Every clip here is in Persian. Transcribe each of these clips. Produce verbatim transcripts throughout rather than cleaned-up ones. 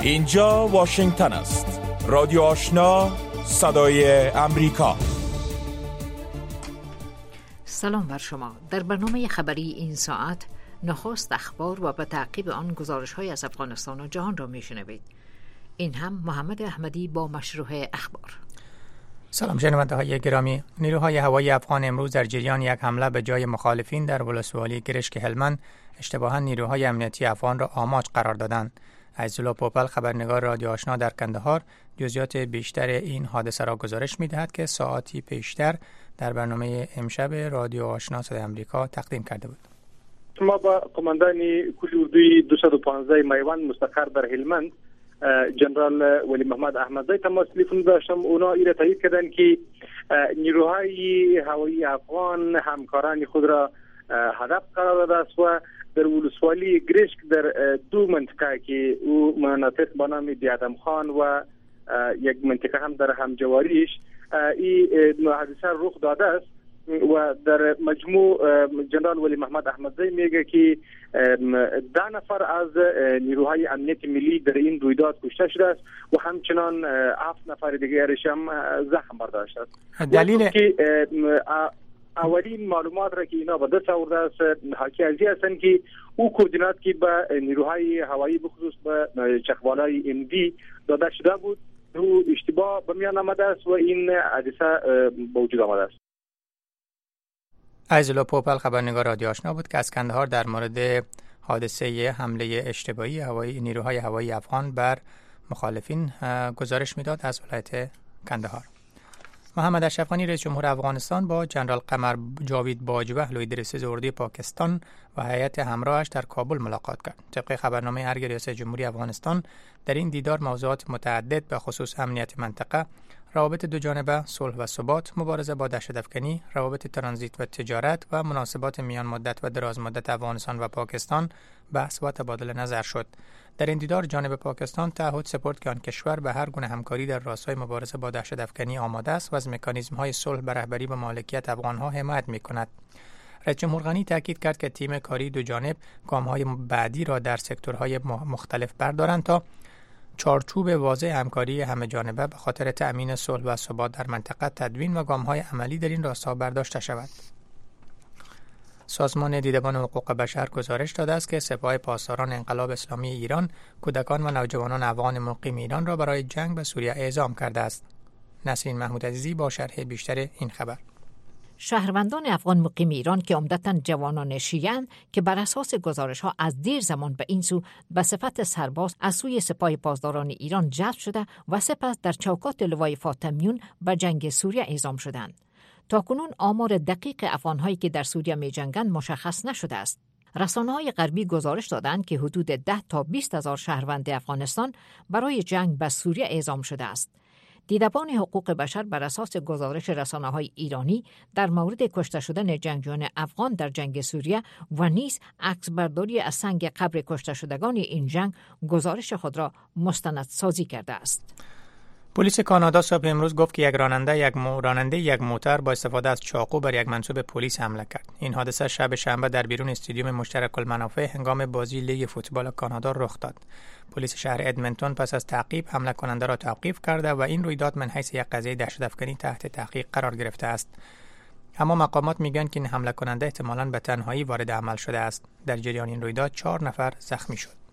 اینجا واشنگتن است. رادیو آشنا، صدای امریکا. سلام بر شما. در برنامه خبری این ساعت نخست اخبار و به تعقیب آن گزارش‌های از افغانستان و جهان را می‌شنوید. این هم محمد احمدی با مشروع اخبار. سلام شنونده‌های گرامی. نیروهای هوایی افغان امروز در جریان یک حمله به جای مخالفین در ولسوالی گرشک هلمند اشتباها نیروهای امنیتی افغان را آماج قرار دادند. عزیزالله پوپل، خبرنگار رادیو آشنا در کندهار، جزئیات بیشتر این حادثه را گزارش می‌دهد که ساعتی پیشتر در برنامه امشب رادیو آشنا صدای امریکا تقدیم کرده بود. ما با قماندان کل اردوی دویست و پانزده میوان مستقر در هلمند جنرال ولی محمد احمدزی تماس تلفنی داشتم. اونا ایره تایید کردن که نیروهای هوایی افغان همکاران خود را هدف قرار داده است و در ولسوالی گرشک در دو منطقه که او مناطق با نام بیادم خان و یک منطقه هم در همجواریش این حادثه رخ داده است و در مجموع جنرال ولی محمد احمدزی میگه که ده نفر از نیروهای امنیت ملی در این رویداد کشته شده است و همچنان هفت نفر دیگرش هم زخم برداشته است. دلیل که اولین معلومات را که اینا به دست آورده است حاکی ازی هستند که او کوردینات که به نیروهای هوایی بخصوص به چخبالای ام دی داده شده بود او اشتباه به میان آمده است و این حادثه به وجود آمده است. عزیزالله پوپل، خبرنگار رادیو آشنا بود که از کندهار در مورد حادثه حمله اشتباهی هوایی نیروهای هوایی افغان بر مخالفین گزارش میداد از ولایت کندهار. محمد اشرف غنی رئیس جمهور افغانستان با جنرال قمر جاوید باجوه لوی رئیس اردوی پاکستان و هیئت همراهش در کابل ملاقات کرد. طبق خبرنامه ارگ ریاست جمهوری افغانستان در این دیدار موضوعات متعدد به خصوص امنیت منطقه، روابط دو جانبه، صلح و ثبات، مبارزه با دهشت‌افکنی، روابط ترانزیت و تجارت و مناسبات میان مدت و دراز مدت افغانستان و پاکستان بحث و تبادل نظر شد. در این دیدار جانب پاکستان تعهد سپرد که آن کشور به هر گونه همکاری در راستای مبارزه با دهشت‌افکنی آماده است و از مکانیزم‌های صلح به رهبری و مالکیت افغان‌ها حمایت می‌کند. رئیس جمهور غنی تاکید کرد که تیم کاری دو جانب گام‌های بعدی را در سکتورهای مختلف بردارند تا چارچوب واضح همکاری همه جانبه به خاطر تأمین صلح و ثبات در منطقه تدوین و گام‌های عملی در این راستا برداشته شود. سازمان دیدبان حقوق بشر گزارش داده است که سپاه پاسداران انقلاب اسلامی ایران کودکان و نوجوانان افغان مقیم ایران را برای جنگ به سوریه اعزام کرده است. نسرین محمود عزیزی با شرح بیشتر این خبر. شهروندان افغان مقیم ایران که عمدتاً جوانان شیعه‌اند که بر اساس گزارش‌ها از دیر زمان به این سو به صفت سرباز از سوی سپاه پاسداران ایران جذب شده و سپس در چوکات لوای فاطمیون به جنگ سوریه اعزام شدند. تاکنون آمار دقیق افغان‌هایی که در سوریه می‌جنگند مشخص نشده است. رسانه‌های غربی گزارش دادند که حدود ده تا بیست هزار شهروند افغانستان برای جنگ به سوریه اعزام شده است. دیدبان حقوق بشر بر اساس گزارش رسانه‌های ایرانی در مورد کشته شدن جنگجویان افغان در جنگ سوریه و نیز عکسبرداری از سنگ قبر کشته شدگان این جنگ گزارش خود را مستندسازی کرده است. پلیس کانادا صبح امروز گفت که یک راننده یک مو... راننده یک موتر با استفاده از چاقو بر یک منصوب پلیس حمله کرد. این حادثه شب شنبه در بیرون استادیوم مشترک المنافع هنگام بازی لیگ فوتبال کانادا رخ داد. پلیس شهر ادمنتون پس از تعقیب حمله کننده را توقیف کرده و این رویداد من حیث یک قضیه دهشت‌افکنی تحت تحقیق قرار گرفته است. اما مقامات میگن که این حمله کننده احتمالاً به تنهایی وارد عمل شده است. در جریان این رویداد چهار نفر زخمی شد.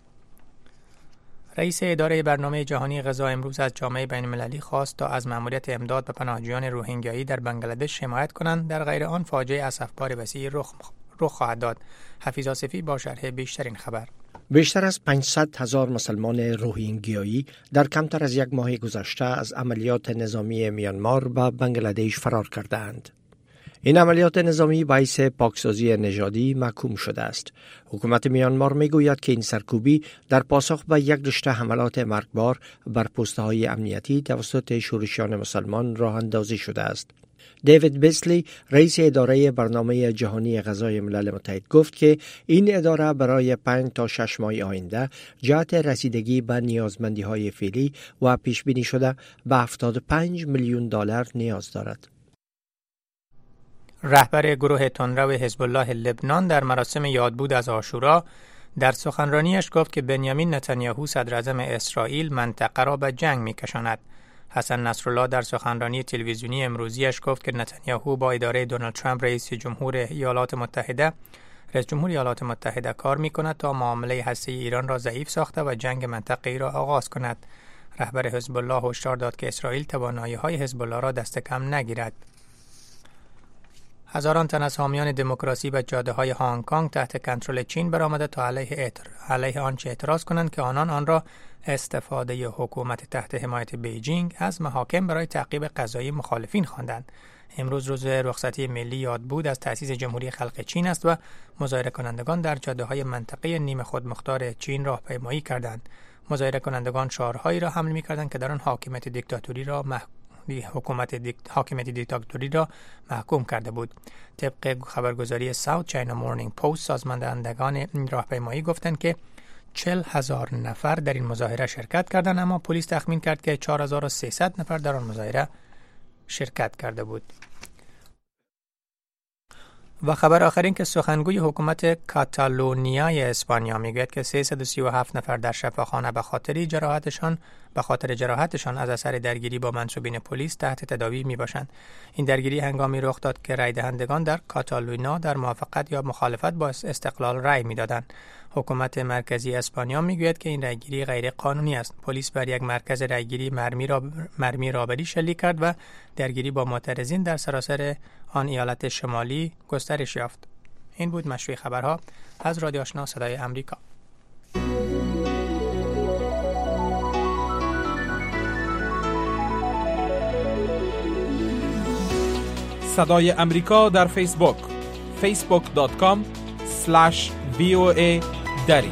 رئیس اداره برنامه جهانی غذا امروز از جامعه بین‌المللی خواست تا از مأموریت امداد به پناهجویان روهینگیایی در بنگلادش حمایت کنند، در غیر آن فاجعه اسفبار وسیعی رخ رخ خواهد داد. حفیظ آصفی با شرح بیشتر این خبر. بیشتر از پانصد هزار مسلمان روهینگیایی در کمتر از یک ماه گذشته از عملیات نظامی میانمار به بنگلادش فرار کردند. این عملیات نظامی باعث پاکسازی نژادی محکوم شده است. حکومت میانمار میگوید که این سرکوبی در پاسخ به یک رشته حملات مرگبار بر پست‌های امنیتی توسط شورشیان مسلمان راه اندازی شده است. دیوید بیسلی، رئیس اداره برنامه جهانی غذای ملل متحد، گفت که این اداره برای پنج تا شش ماه آینده جهت رسیدگی به نیازمندی‌های فعلی و پیش بینی شده به هفتاد و پنج میلیون دلار نیاز دارد. رهبر گروه تندرو حزب الله لبنان در مراسم یادبود از عاشورا در سخنرانیش گفت که بنیامین نتانیاهو صدر اعظم اسرائیل منطقه را به جنگ می‌کشاند. حسن نصرالله در سخنرانی تلویزیونی امروزیش گفت که نتانیاهو با اداره دونالد ترامپ رئیس جمهور ایالات متحده رئیس جمهور ایالات متحده کار می‌کند تا معامله هسته‌ای ایران را ضعیف ساخته و جنگ منطقه‌ای را آغاز کند. رهبر حزب الله هشدار داد که اسرائیل توانایی‌های حزب الله را دست کم نگیرد. هزاران تن از حامیان دموکراسی و جاده‌های هنگ کنگ تحت کنترل چین برآمده تا علیه اعتر... علیه آنچه اعتراض کنند که آنان آن را استفاده حکومت تحت حمایت بیجینگ از محاکم برای تعقیب قضایی مخالفین خواندند. امروز روز رخصتی ملی یاد بود از تأسیس جمهوری خلق چین است و مظاهره کنندگان در جاده‌های منطقه نیمه خودمختار چین راهپیمایی کردند. مظاهره کنندگان شعارهایی را حمل می‌کردند که در آن حاکمیت دیکتاتوری را مح... حکومت دیکت... حاکمیت دیکتاتوری را محکوم کرده بود. طبق خبرگزاری ساوت چاینا مورنینگ پست، سازماندهندگان این راهپیمایی گفتند که چهل هزار نفر در این مظاهره شرکت کردند، اما پلیس تخمین کرد که چهار هزار و سیصد نفر در آن مظاهره شرکت کرده بود. و خبر آخر این که سخنگوی حکومت کاتالونیای اسپانیا میگوید که سیصد و سی و هفت نفر در شفاخانه به خاطر جراحتشان به خاطر جراحتشان از اثر درگیری با منصوبین پلیس تحت تداوی میباشند. این درگیری هنگامی رخ داد که رای دهندگان در کاتالونا در موافقت یا مخالفت با استقلال رای میدادند. حکومت مرکزی اسپانیا میگوید که این رایگیری غیر قانونی است. پلیس بر یک مرکز رایگیری مرمی را مرمی رابری شلیک کرد و درگیری با معترضین در سراسر آن ایالت شمالی گسترش یافت. این بود مشروع خبرها از رادیو آشنا صدای امریکا. صدای امریکا در فیسبوک فیسبوک دات کام اسلش وی او ای دری.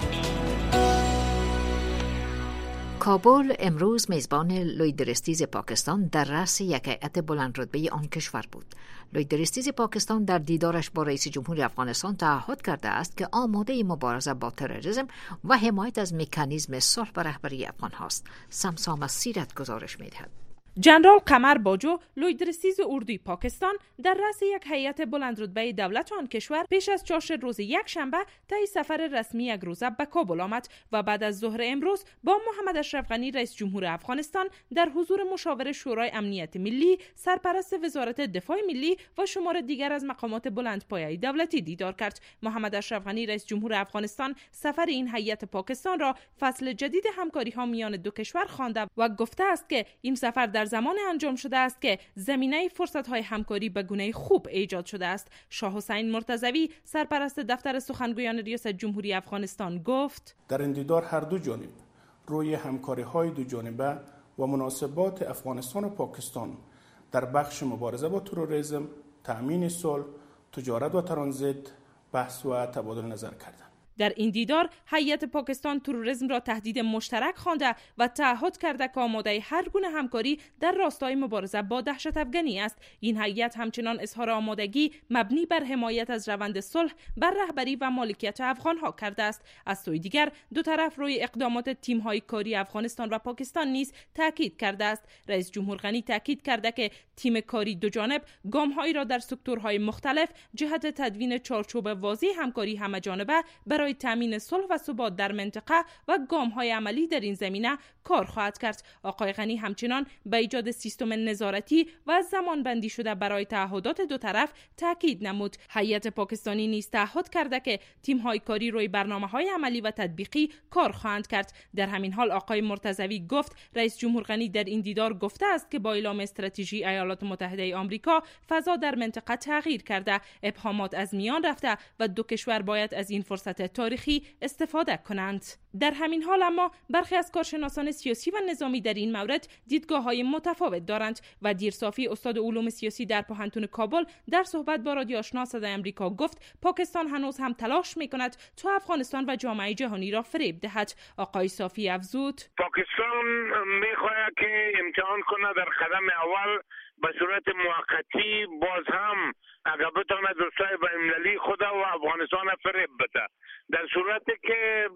کابل امروز میزبان لویدرستیز پاکستان در رأس یک هیئت بلند رتبه آن کشور بود. لویدرستیز پاکستان در دیدارش با رئیس جمهور افغانستان تعهد کرده است که آماده مبارزه با تروریسم و حمایت از مکانیزم صلح و رهبری افغان هاست. سمسام از سیرت گزارش می‌دهد. جنرال قمر باجو، لویدرستیز اردوی پاکستان، در رأس یک هیئت بلند رتبه دولت آن کشور پیش از چاشت روز یک شنبه طی سفر رسمی یک روزه به کابل آمد و بعد از ظهر امروز با محمد اشرف غنی رئیس جمهور افغانستان در حضور مشاور شورای امنیت ملی، سرپرست وزارت دفاع ملی و شمار دیگر از مقامات بلندپایه دولتی دیدار کرد. محمد اشرف غنی رئیس جمهور افغانستان سفر این هیئت پاکستان را فصل جدید همکاری‌ها میان دو کشور خوانده و گفته است که این سفر در زمان انجام شده است که زمینه فرصت‌های همکاری به گونه خوب ایجاد شده است. شاه حسین مرتضوی، سرپرست دفتر سخنگویان ریاست جمهوری افغانستان، گفت در این دیدار هر دو جانب روی همکاری‌های دو جانبه و مناسبات افغانستان و پاکستان در بخش مبارزه با تروریسم، تأمین صلح، تجارت و ترانزیت بحث و تبادل نظر کردند. در این دیدار هیئت پاکستان تروریسم را تهدید مشترک خوانده و تعهد کرده که آماده هر گونه همکاری در راستای مبارزه با دهشت افغانی است. این هیئت همچنان اظهار آمادگی مبنی بر حمایت از روند صلح بر رهبری و مالکیت افغان ها کرده است. از سوی دیگر دو طرف روی اقدامات تیم های کاری افغانستان و پاکستان نیز تاکید کرده است. رئیس جمهور غنی تاکید کرده که تیم کاری دو جانب گام هایی را در سکتورهای مختلف جهت تدوین چارچوب واضح همکاری همه‌جانبه برای تامین صلح و ثبات در منطقه و گام‌های عملی در این زمینه کار خواهد کرد. آقای غنی همچنان به ایجاد سیستم نظارتی و زمانبندی شده برای تعهدات دو طرف تاکید نمود. هیئت پاکستانی نیز تعهد کرده که تیم‌های کاری روی برنامه‌های عملی و تطبیقی کار خواهند کرد. در همین حال آقای مرتضوی گفت رئیس جمهور غنی در این دیدار گفته است که با اعلام استراتژی ایالات متحده آمریکا فضا در منطقه تغییر کرده، ابهامات از میان رفته و دو کشور باید از این فرصت تاریخی استفاده کنند. در همین حال اما برخی از کارشناسان سیاسی و نظامی در این مورد دیدگاه‌های متفاوت دارند و دیرصافی استاد علوم سیاسی در پوهنتون کابل در صحبت با رادیو آشنا صدای امریکا گفت پاکستان هنوز هم تلاش می‌کند تا افغانستان و جامعه جهانی را فریب دهد. آقای صافی افزود پاکستان می‌خواهد که امتحان کنه در قدم اول به صورت موقتی باز هم اگر بتونه دوستای بین المللی خود و افغانستان فریب بده، در صورتی که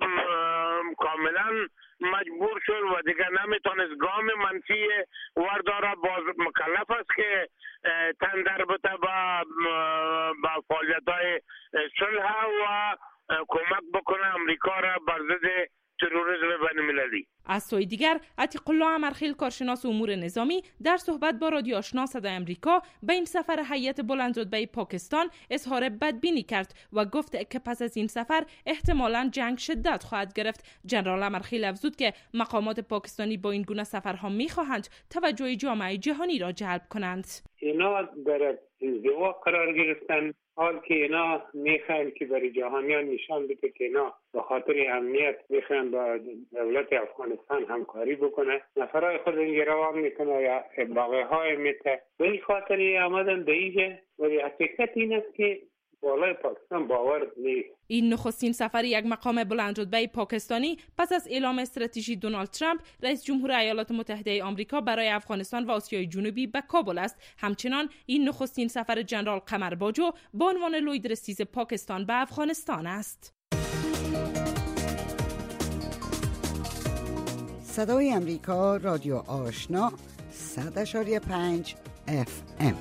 کاملا مجبور شد و دیگر نمیتونست گام منفی ورداره، باز مکلف است که تندر بده با با فعالیت‌های صلح و کمک بکنه امریکا را بر ضد تروریسم بین المللی. از سوی دیگر عتیق الله امرخیل کارشناس امور نظامی در صحبت با رادیو آشنا صدای آمریکا به این سفر هیئت بلندرتبه پاکستان اظهار بدبینی کرد و گفت که پس از این سفر احتمالاً جنگ شدت خواهد گرفت. ژنرال امرخیل افزود که مقامات پاکستانی با این گونه سفرها می‌خواهند توجه جامعه جهانی را جلب کنند. اینا در انزوا قرار گرفتن، حال که اینا میخوان که برای جهانیان نشان بده که اینا به خاطر امنیت میخوان با دولت افغانستان همکاری بکنه، نفرای خود این روان میکنه یا باقی های میته به این خاطر آمدن به اینجا. ولی حقیقت این است که بالای پاکستان باور نیست. این نخستین سفر یک مقام بلندرتبه پاکستانی پس از اعلام استراتژی دونالد ترامپ رئیس جمهور ایالات متحده آمریکا برای افغانستان و آسیای جنوبی به کابل است. همچنان این نخستین سفر ژنرال قمر باجو به عنوان لویدرسیز پاکستان به افغانستان است. صدای آمریکا، رادیو آشنا، صد و پنج اف ام.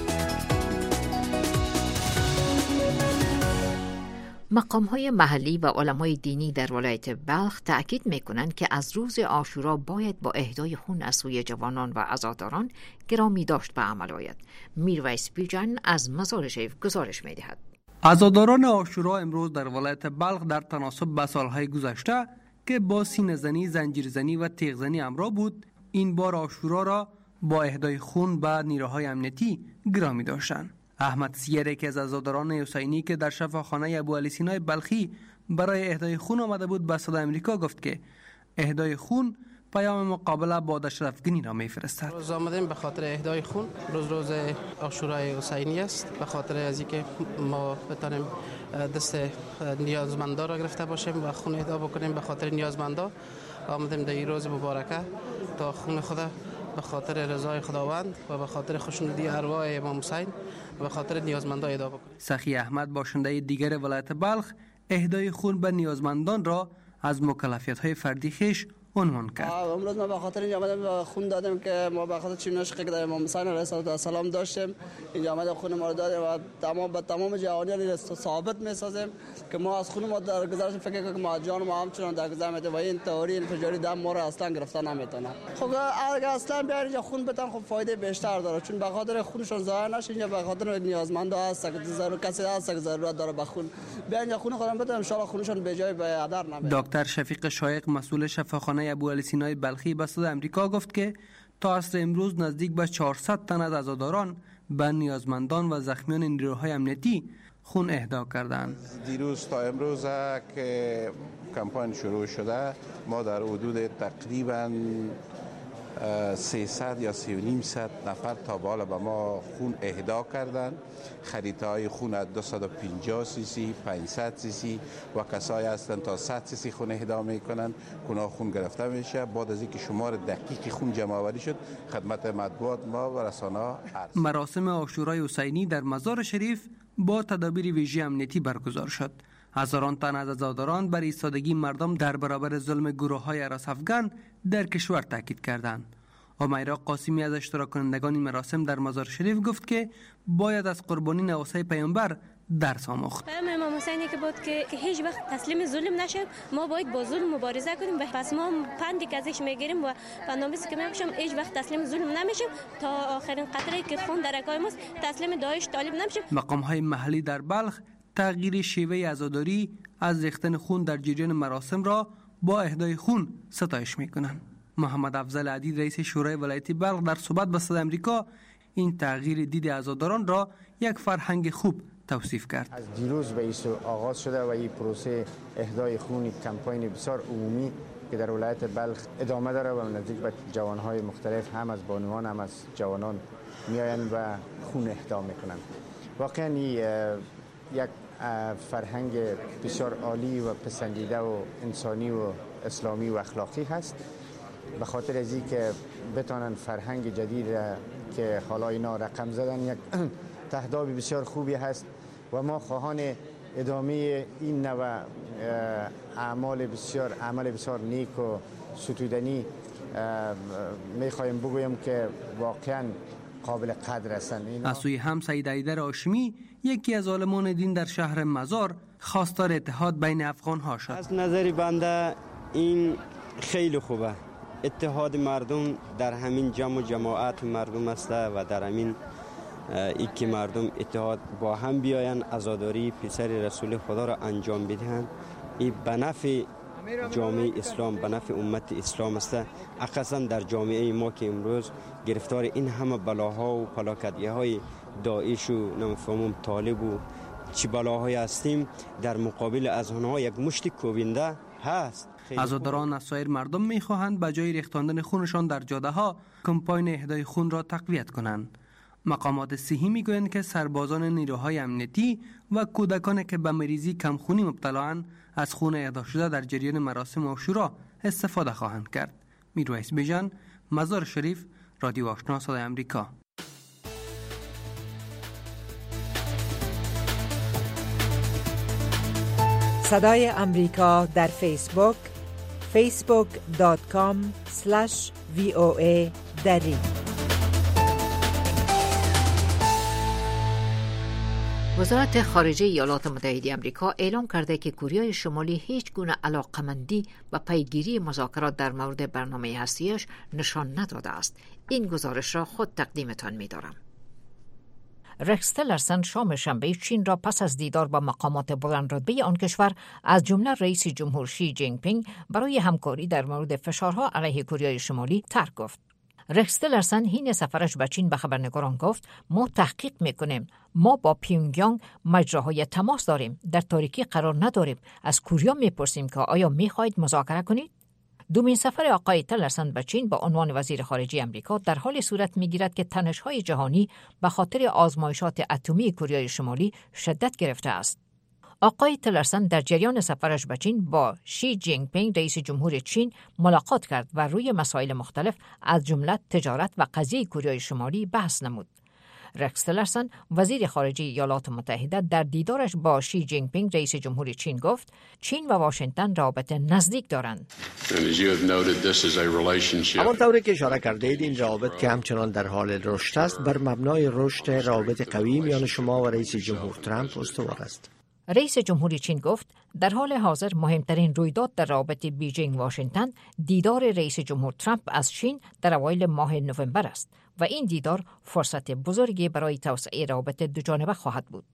مقام‌های محلی و علمای دینی در ولایت بلخ تأکید می‌کنند که از روز عاشورا باید با اهدای خون از سوی جوانان و عزاداران گرامی داشت به عمل آید. میرویس بیژن از مزار شریف گزارش می‌دهد. عزاداران عاشورا امروز در ولایت بلخ در تناسب با سالهای گذشته که با سینه‌زنی، زنجیرزنی و تیغ‌زنی همراه بود، این بار عاشورا را با اهدای خون به نیروهای امنیتی گرامی داشتند. احمد سیر که از عزاداران حسینی که در شفاخانه ابوعلی سینای بلخی برای اهدای خون آمده بود به صدای آمریکا گفت که اهدای خون پیام مقابله با دشرفگنی را می‌فرستد. روز آمدیم به خاطر اهدای خون. روز روز عاشورای حسینی است، به خاطر از اینکه ما بتانیم دست نیازمندا را گرفته باشیم و خون اهدا بکنیم. به خاطر نیازمندا آمدیم در این روز مبارکه تا خون خدا به خاطر رضای خداوند و به خاطر خوشنودی ارواح امام حسین و به خاطر نیازمندان اهدا بکنیم. سخی احمد باشنده دیگر ولایت بلخ اهدای خون به نیازمندان را از مکلفیت‌های فردی خویش عنوان کرد. امروز ما به خاطر اینجا آمدیم خون دادیم که ما به خاطر چین عشقی که در امام حسین علیه السلام داشتیم اینجا آمدیم خون ما رو دادیم و تمام به تمام جهانیان ثابت می‌سازیم که ما از خون ما در گذشته فکر کنیم که ما جان ما همچنان در گذر می‌ده و این تئوری انفجاری دم ما رو اصلا گرفته نمیتونه. خب اگه اصلا بیان اینجا خون بدن خب فایده بیشتر داره، چون به خاطر خونشون ضایع نشه. اینجا به خاطر نیازمندا هست که ضرور کسی هست که ضرورت داره به خون بیان اینجا خون خودم بدن ان شاء الله خونشون به جای به هدر نمیره. دکتر شفیق شایق مسئول شفاخانه ابوعلی سینای بلخی به صدای آمریکا گفت که تا عصر امروز نزدیک به چهارصد تن از عزاداران به نیازمندان و زخمیان نیروهای امنیتی خون اهدا کردند. دیروز تا امروز که کمپاین شروع شده ما در حدود تقریبا سیصد یا سی و نیم صد نفر تا به حال به ما خون اهدا کردند. خریدهای خون دویست و پنجاه سی سی، پانصد سی سی و کسایی هستند تا صد سی سی خون اهدا میکنند. اونا خون گرفته میشه. بعد از اینکه شمار دقیق خون جمع آوری شد خدمت مطبوعات ما و رسانه‌ها عرض. مراسم عاشورای حسینی در مزار شریف با تدابیر ویژه امنیتی برگزار شد. هزاران تن از عزاداران بر ایستادگی مردم در برابر ظلم گروه‌های هراس افغان در کشور تاکید کردند. امیرا قاسمی از اشتراک کنندگان این مراسم در مزار شریف گفت که باید از قربانی نواسای پیامبر درس آموخت. پیام امام حسینی که بود که هیچ وقت تسلیم ظلم نشیم، ما باید با ظلم مبارزه کنیم و پس ما پندی که ازش میگیریم و برنامه‌ای که می‌شیم هیچ وقت تسلیم ظلم نمیشیم تا آخرین قطره که خون در رگ‌های ماست تسلیم داعش طالب نمیشیم. مقام‌های محلی در بلخ تغییر شیوه عزاداری از ریختن خون در جریان مراسم را با اهدای خون ستایش می‌کنند. محمد افضل عدید رئیس شورای ولایتی بلخ در صحبت با صدای آمریکا این تغییر دید عزاداران را یک فرهنگ خوب توصیف کرد. از دیروز به این آغاز شده و این پروسه اهدای خون کمپاین بسیار عمومی که در ولایت بلخ ادامه داره و نزدیک به جوانهای مختلف هم از بانوان هم از جوانان میآیند و خون اهدا میکنند. واقعا یک فرهنگ بسیار عالی و پسندیده و انسانی و اسلامی و اخلاقی هست. به خاطر از این که بتانن فرهنگ جدید که حالا اینا رقم زدن یک تهداب بسیار خوبی هست و ما خواهان ادامه این نوع اعمال بسیار عمل بسیار نیک و ستودنی میخوایم بگویم که واقعا قابل قدر هستند. از سوی هم سید ایدر هاشمی یکی از عالمان دین در شهر مزار خواستار اتحاد بین افغان ها شد. از نظر بنده این خیلی خوبه. اتحاد مردم در همین جمع و جماعت مردم است و در همین ای که مردم اتحاد با هم بیاین عزاداری پسر رسول خدا را انجام بدهند، این به نفع جامعه اسلام، به نفع امت اسلام است. اخصا در جامعه ما که امروز گرفتار این همه بلاها و پلاکدیه های داعش و نمیفهمم طالب و چی بلاهای هستیم، در مقابل از آنها یک مشت کوبنده هست. عزاداران از سایر مردم میخواهند به جای ریختاندن خونشان در جاده ها کمپاین اهدای خون را تقویت کنند. مقامات صحی میگویند که سربازان نیروهای امنیتی و کودکان که به مریضی کمخونی مبتلااند از خون اهدا شده در جریان مراسم عاشورا استفاده خواهند کرد. میرویس بیژن، مزار شریف، رادیو آشنا صدای آمریکا. صدای آمریکا در فیسبوک فیسبوک دات کام اسلش وی او ای دری. وزارت خارجه ایالات متحده آمریکا اعلام کرده که کره شمالی هیچ گونه علاقمندی به پیگیری مذاکرات در مورد برنامه هستی‌اش نشان نداده است. این گزارش را خود تقدیمتان می‌دارم. رکس تیلرسن شام شنبه چین را پس از دیدار با مقامات بلندرتبه آن کشور از جمله رئیس جمهور شی جین پینگ برای همکاری در مورد فشارها علیه کره شمالی ترک گفت. رکس تیلرسن حین سفرش به چین به خبرنگاران گفت ما تحقیق میکنیم، ما با پیونگیانگ مجراهای تماس داریم، در تاریکی قرار نداریم، از کوریا میپرسیم که آیا میخواهید مذاکره کنید؟ دومین سفر آقای تیلرسن به چین با عنوان وزیر خارجه آمریکا در حال صورت میگیرد که تنش‌های جهانی به خاطر آزمایشات اتمی کره شمالی شدت گرفته است. آقای تیلرسن در جریان سفرش به چین با شی جین پینگ رئیس جمهور چین ملاقات کرد و روی مسائل مختلف از جمله تجارت و قضیه کره شمالی بحث نمود. رکس تیلرسن وزیر خارجه ایالات متحده در دیدارش با شی جین پینگ رئیس جمهور چین گفت چین و واشنگتن رابطه نزدیک دارند. همانطوری که اشاره کردید این روابط که همچنان در حال رشد است بر مبنای رشد روابط قوی میان شما و رئیس جمهور ترامپ استوار است. رئیس جمهور چین گفت در حال حاضر مهمترین رویداد در رابطه بیجینگ واشنگتن دیدار رئیس جمهور ترامپ از چین در اوایل ماه نوامبر است و این دیدار فرصت بزرگی برای توسعه روابط دوجانبه خواهد بود.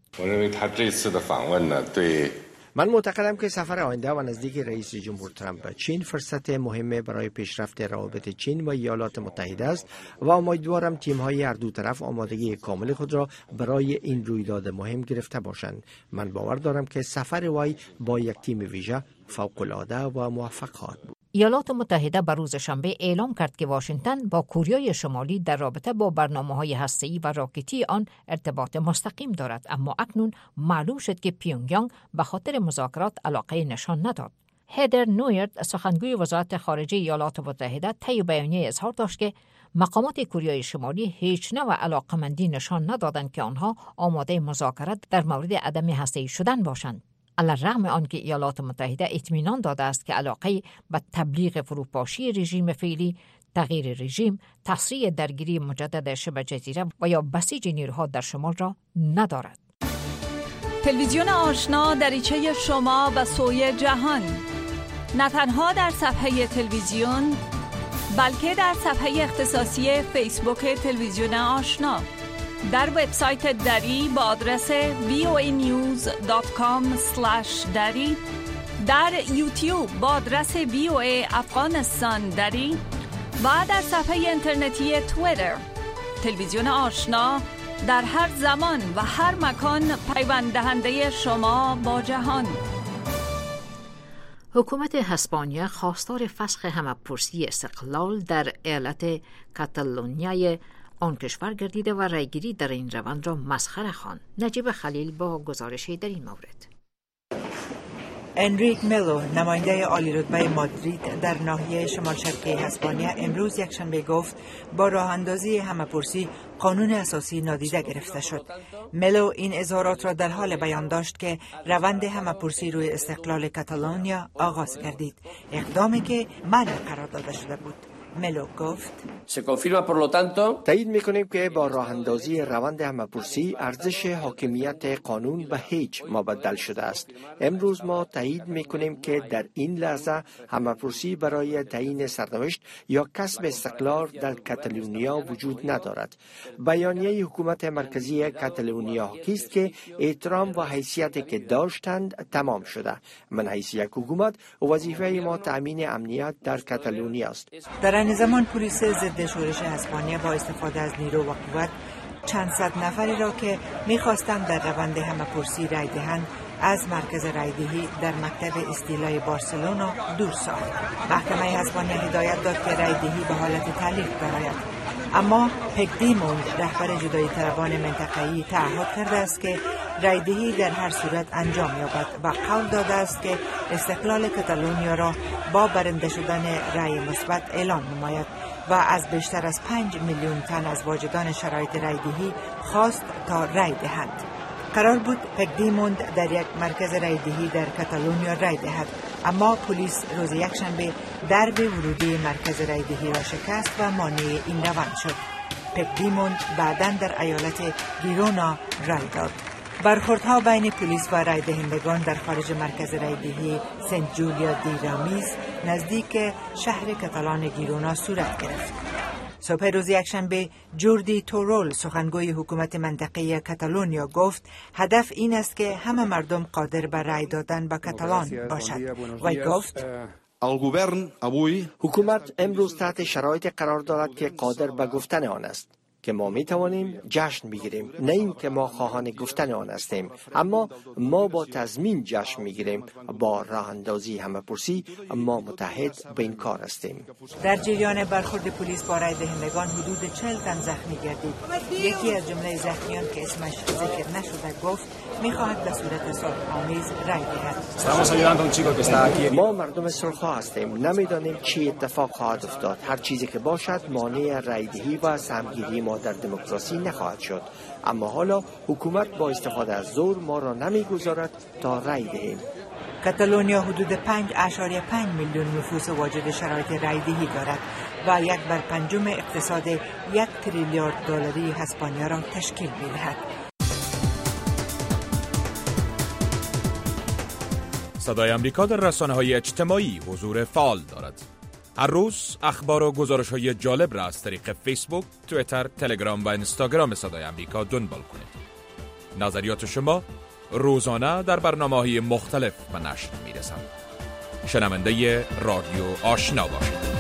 من معتقدم که سفر آینده و نزدیک رئیس جمهور ترامپ به چین فرصت مهمه برای پیشرفت روابط چین و ایالات متحده است و امیدوارم تیم‌های هر دو طرف آمادگی کامل خود را برای این رویداد مهم گرفته باشند. من باور دارم که سفر وی با یک تیم ویژه فوق‌العاده و موفق خواهد بود. ایالات متحده بر روز شنبه اعلام کرد که واشنگتن با کره شمالی در رابطه با برنامه‌های هسته‌ای و راکتی آن ارتباط مستقیم دارد، اما اکنون معلوم شد که پیونگیانگ به خاطر مذاکرات علاقه نشان نداد. هدر نویرد سخنگوی وزارت خارجه ایالات متحده طی بیانیه اظهار داشت که مقامات کره شمالی هیچ نوع علاقمندی نشان ندادند که آنها آماده مذاکرات در مورد عدم هسته‌ای شدن باشند. علیرغم آنکه ایالات متحده اطمینان داده است که علاقه به تبلیغ فروپاشی رژیم فعلی، تغییر رژیم، تسریع درگیری مجدد شبه جزیره و یا بسیج نیروها در شمال را ندارد. تلویزیون آشنا دریچه شما و سوی جهان، نه تنها در صفحه تلویزیون بلکه در صفحه اختصاصی فیسبوک تلویزیون آشنا، در وبسایت دری با آدرس وی او ای نیوز دات کام اسلش دری، در یوتیوب با آدرس وی او ای افغانستان دری و در صفحه اینترنتی توییتر. تلویزیون آشنا در هر زمان و هر مکان پیوند دهنده شما با جهان. حکومت اسپانیا خواستار فسخ همه‌پرسی استقلال در ایالت کاتالونیای آن کشور گردیده و رایگیری در این روند را مسخره خواند. نجیب خلیل با گزارشی در این مورد. انریک ملو، نماینده عالی رتبه مادرید در ناحیه شمال شرقی اسپانیا، امروز یکشنبه گفت با راه اندازی همه‌پرسی قانون اساسی نادیده گرفته شد. ملو این اظهارات را در حال بیان داشت که روند همه‌پرسی روی استقلال کاتالونیا آغاز گردید، اقدامی که منع قرار داده شده بود. ملو گفت تایید میکنیم که با راه اندازی روند همه‌پرسی ارزش حاکمیت قانون به هیچ مبدل شده است. امروز ما تایید میکنیم که در این لحظه همه‌پرسی برای تعیین سرنوشت یا کسب استقلال در کاتالونیا وجود ندارد. بیانیه حکومت مرکزی کاتالونیا حاکی است که احترام و حیثیتی که داشتند تمام شده. من حیث یک حکومت وظیفه ما تامین امنیت در کاتالونیا است. در این زمان پلیس ضد شورش اسپانیا با استفاده از نیرو و قوت چند صد نفری را که می‌خواستند در روند همه‌پرسی رای دهند از مرکز رایدهی در مکتب استیلای بارسلونا دور ساخت. محکمه اسپانیا هدایت داد که رایدهی به حالت تعلیق درآید. اما پگدیموند رهبر جدایی طلبان منطقه‌ای تعهد کرده است که رایدهی در هر صورت انجام یابد و قول داده است که استقلال کاتالونیا را با برنده شدن رای مثبت اعلان نماید و از بیشتر از پنج میلیون تن از واجدان شرایط رایدهی خواست تا رای دهند. قرار بود پگدیموند در یک مرکز رایدهی در کاتالونیا رای دهد، اما پلیس روز یکشنبه درب ورودی مرکز رایدهی را شکست و مانع این روند شد. پگدیموند بعداً در ایالت گیرونا رای داد. برخوردها بین پلیس و رای دهندگان در خارج مرکز رایدهی سنت جولیا دی رامیز نزدیک شهر کاتالان گیرونا صورت گرفت. صبح روز یکشنبه جوردی تورول سخنگوی حکومت منطقه کاتالونیا گفت هدف این است که همه مردم قادر به رای دادن به کاتالان باشد و گفت حکومت امروز تحت شرایط قرار دارد که قادر به گفتن آن است که ما می توانیم جشن بگیریم، نه این که ما خواهان گفتن آن هستیم، اما ما با تضمین جشن میگیریم. با راه اندازی همه‌پرسی ما متحد به این کار هستیم. در جریان برخورد پلیس با رای دهندگان حدود چهل تن زخمی گردید. یکی از جمله زخمیان که اسمش ذکر نشده گفت میخواهد به صورت صلح‌آمیز رای دهد. ما مردم صلح‌خواه هستیم، نمیدانیم چی اتفاق خواهد افتاد. هر چیزی که باشد مانع رایدهی و سهمگیری ما در دموکراسی نخواهد شد، اما حالا حکومت با استفاده از زور ما را نمیگذارد تا رای دهیم. کاتالونیا حدود پنج اشاریه پنج میلیون نفوس واجد شرایط رایدهی دارد و یک بر پنجم اقتصاد یک تریلیارد دلاری اسپانیا را تشکیل می‌دهد. صدای آمریکا در رسانه‌های اجتماعی حضور فعال دارد. هر روز اخبار و گزارش‌های جالب را از طریق فیسبوک، توییتر، تلگرام و اینستاگرام صدای آمریکا دنبال کنید. نظریات شما روزانه در برنامه‌های مختلف به نشر می‌رسند. شنونده رادیو آشنا باشید.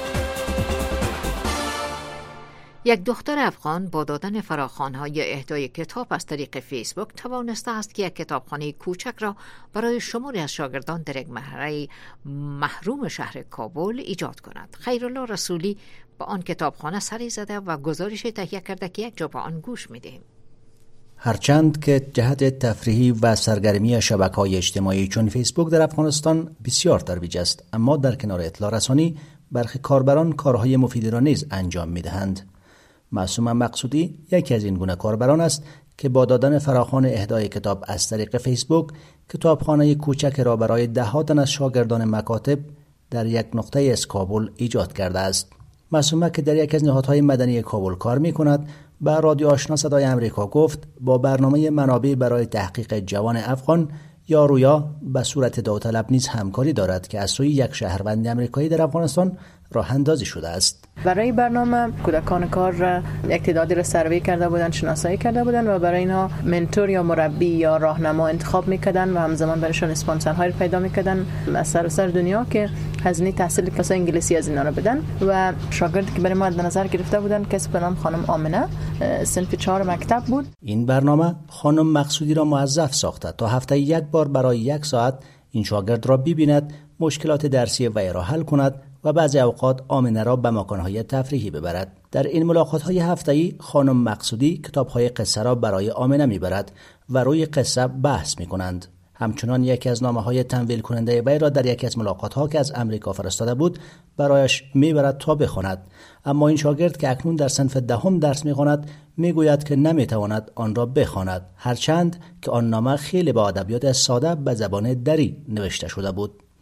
یک دختر افغان با دادن فراخوان‌های اهدای کتاب از طریق فیسبوک توانسته است که یک کتابخانه کوچک را برای شماری از شاگردان در یک محله محروم شهر کابل ایجاد کند. خیرالله رسولی با آن کتابخانه سری زده و گزارش تهیه کرده که یک جا به آن گوش می‌دهیم. هرچند که جهت تفریحی و سرگرمی شبکه‌های اجتماعی چون فیسبوک در افغانستان بسیار ترویج است، اما در کنار اطلاع رسانی برخی کاربران کارهای مفیدی را نیز انجام می‌دهند. معصومه مقصودی یکی از این گونه کاربران است که با دادن فراخوان اهدای کتاب از طریق فیسبوک کتابخانه کوچک را برای ده‌ها تن از شاگردان مکاتب در یک نقطه از کابل ایجاد کرده است. معصومه که در یک از نهادهای مدنی کابل کار می‌کند، به رادیو آشنا صدای آمریکا گفت با برنامه منابع برای تحقیق جوان افغان یا رویا به صورت داوطلب نیز همکاری دارد که از سوی یک شهروند آمریکایی در افغانستان راه اندازی شده است. برای برنامه کودکان کار را یک تعدادی را سروی کرده بودند، شناسایی کرده بودند و برای اینها منتور یا مربی یا راهنما انتخاب میکردن و همزمان برایشان اسپانسرهای پیدا میکردن از سراسر دنیا که هزینه تحصیل کلاس انگلیسی از اینا را بدن. و شاگردی که برای ما در نظر گرفته بودند کسی به نام خانم آمنه، صنف چهار مکتب بود. این برنامه خانم مقصودی را موظف ساخته تا هفته یک بار برای یک ساعت این شاگرد را ببیند، مشکلات درسی وی را حل کند و بعضی اوقات آمنه را به مکانهای تفریحی ببرد. در این ملاقات‌های هفته‌ای خانم مقصودی کتاب‌های قصه را برای آمنه می‌برد و روی قصه بحث می‌کنند. همچنان یکی از نامه‌های تمویل کننده وی را در یکی از ملاقات‌ها که از امریکا فرستاده بود برایش می‌برد تا بخواند، اما این شاگرد که اکنون در صنف دهم درس می‌خواند می‌گوید که نمی‌تواند آن را بخواند، هرچند که آن نامه خیلی با ادبیات ساده به زبان دری نوشته شده بود.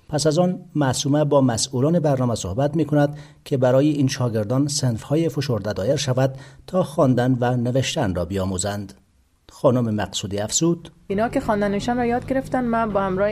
پس از آن معصومه با مسئولان برنامه صحبت می کند که برای این شاگردان صنف‌های فشرده دایر شود تا خواندن و نوشتن را بیاموزند. خانم مقصودی افزود: اینا که خواندن نوشتن را یاد گرفتن، من با همراه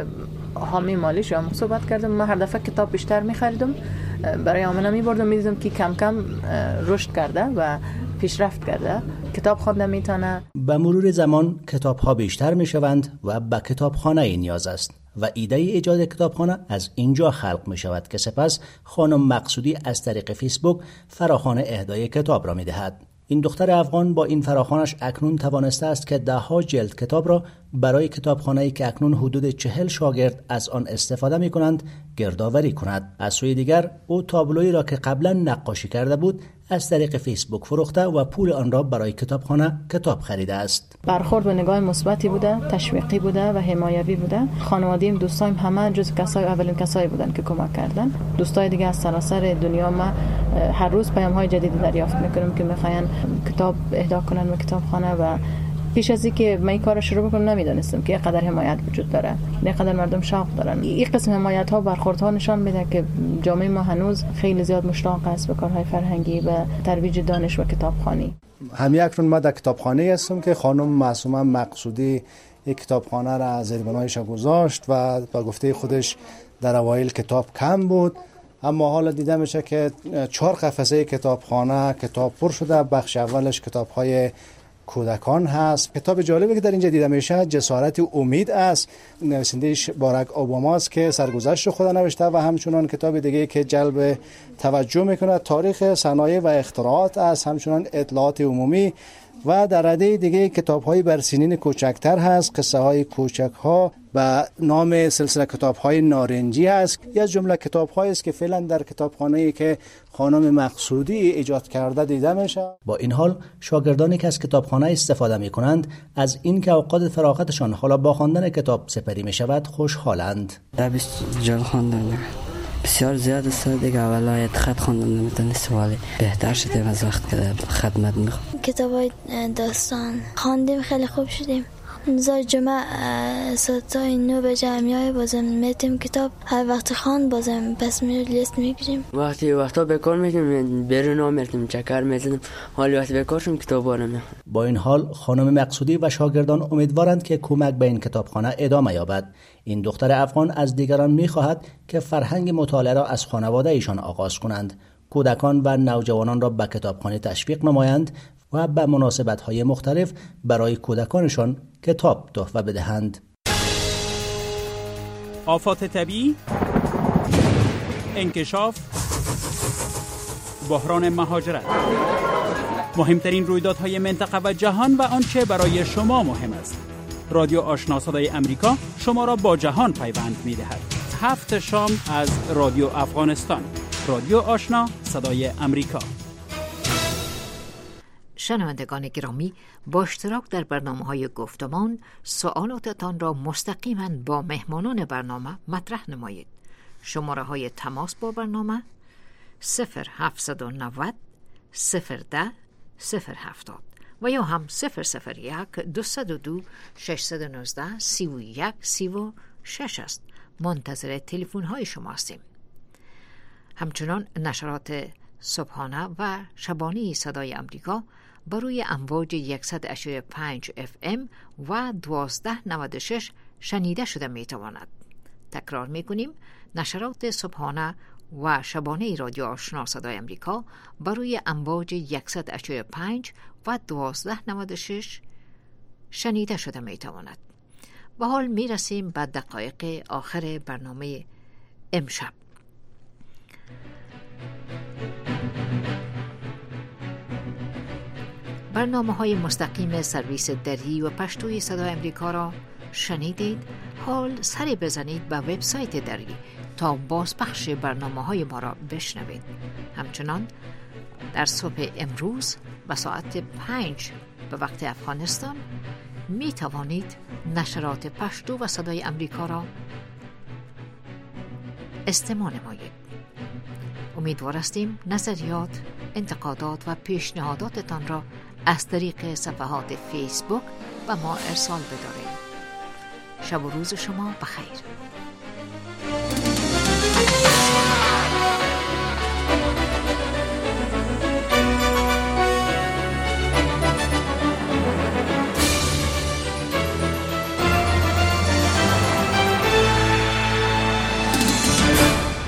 حامی مالیش هم صحبت کردم. من هر دفعه کتاب بیشتر می خریدم، برای آمنه می بردم، می دیدم که کم کم رشد کرده و پیشرفت کرده، کتاب خواندن میتونه. به مرور زمان کتاب‌ها بیشتر میشوند و به کتابخانه ای نیاز است و ایده ایجاد کتابخانه از اینجا خلق می شود که سپس خانم مقصودی از طریق فیسبوک فراخوان اهدای کتاب را می دهد. این دختر افغان با این فراخوانش اکنون توانسته است که ده ها جلد کتاب را برای کتابخانه‌ای که اکنون حدود چهل شاگرد از آن استفاده می کنند گردآوری کند. از سوی دیگر او تابلویی را که قبلا نقاشی کرده بود از طریق فیسبوک فروخته و پول آن را برای کتابخانه کتاب خریده است. برخورد و نگاه مثبتی بوده، تشویقی بوده و حمایوی بوده. خانواده‌ام، دوستایم همه جز کسای اولین کسایی بودن که کمک کردن. دوستای دیگه از سراسر دنیا ما هر روز پیام‌های جدیدی دریافت می‌کنم که می‌خواین کتاب اهدا کنن به کتابخانه و پیش از اینکه من این کارو شروع بکنم نمیدونستم که اینقدر حمایت وجود داره، اینقدر مردم شوق دارن. این قسم حمایت ها و برخوردها نشان میده که جامعه ما هنوز خیلی زیاد مشتاق است به کارهای فرهنگی و ترویج دانش و کتابخوانی. همین اکنون ما در کتابخانه هستم که خانم معصومه مقصودی یک کتابخانه را زیر بنایش گذاشت و با گفته خودش در اوایل کتاب کم بود، اما حالا دیده میشه که چهار قفسه کتابخانه کتاب پر شده. بخش اولش کتاب‌های کودکان هست. کتاب جالبی که در اینجا دیده میشه جسارت امید است، نویسنده‌اش باراک اوباما است که سرگذشت خود نوشته و همچنان کتاب دیگه که جلب توجه میکنه تاریخ صنایع و اختراعات است، همچنان اطلاعات عمومی و در رده دیگه کتاب‌های بر سنین کوچکتر هست، قصه های کوچک ها و نام سلسله کتاب‌های نارنجی است. یک جمله کتاب‌هایی است که فعلا در کتابخانه‌ای که خانم مقصودی ایجاد کرده دیده میشه. با این حال شاگردانی که از کتابخانه استفاده می‌کنند از این که اوقات فراغتشان حالا با خواندن کتاب سپری می‌شود خوشحالند. در بیست جلد خواندم، بسیار زیاد است دیگه. اولا خط خواندم نمیتونست ولی بهتر شدیم از وقت که خدمت میخوام. کتابای داستان خواندیم، خیلی خوب شدیم. روزای جمعه ساعتای نو به جمعیای بازم میتیم کتاب، هر وقت خواند بازم پس می لیست میگیریم. وقتی وقتا بیکار میتیم بیرون آمرتیم چکر میزنیم، حالی وقتی بیکار شدیم کتاب بارم. با این حال خانم مقصودی و شاگردان امیدوارند که کمک به این کتابخانه ادامه یابد. این دختر افغان از دیگران میخواهد که فرهنگ مطالعه را از خانواده ایشان آغاز کنند، کودکان و نوجوانان را به کتابخانه تشویق نمایند و به مناسبت‌های مختلف برای کودکانشان کتاب تحفه بدهند. آفات طبیعی، انکشاف، بحران مهاجرت، مهمترین رویدادهای منطقه و جهان و آنچه برای شما مهم است. رادیو آشنا صدای امریکا شما را با جهان پیوند می‌دهد. هفت شام از رادیو افغانستان. رادیو آشنا صدای امریکا. شنوندگان گرامی، با اشتراک در برنامه‌های گفتمان سوالاتتان را مستقیما با مهمانان برنامه مطرح نمایید. شماره های تماس با برنامه صفر هفتصد و نود صفر ده صفر هفتاد و یا هم صفر صفر یک دویست و دو ششصد و نوزده سی و یک سی و شش است. منتظر تلفن های شما هستیم. همچنان نشرات صبحانه و شبانه صدای امریکا بر روی امواج صد و پنج اف ام و دوازده نود و شش شنیده شده می تواند. تکرار می کنیم، نشرات صبحانه و شبانه رادیو آشنا صدای امریکا بر روی امواج صد و پنج و دوازده نود و شش شنیده شده می تواند. و حال می رسیم به دقایق آخر برنامه امشب. برنامه های مستقیم سرویس دری و پشتوی صدای امریکا را شنیدید. حال سری بزنید به وبسایت دری تا بازپخش برنامه های ما را بشنوید. همچنان در صبح امروز به ساعت پنج به وقت افغانستان می توانید نشرات پشتو و صدای امریکا را استماع نمایید. امیدوار هستیم نظریات، انتقادات و پیشنهاداتتان را از طریق صفحات فیسبوک به ما ارسال بدارید. شب و روز شما بخیر.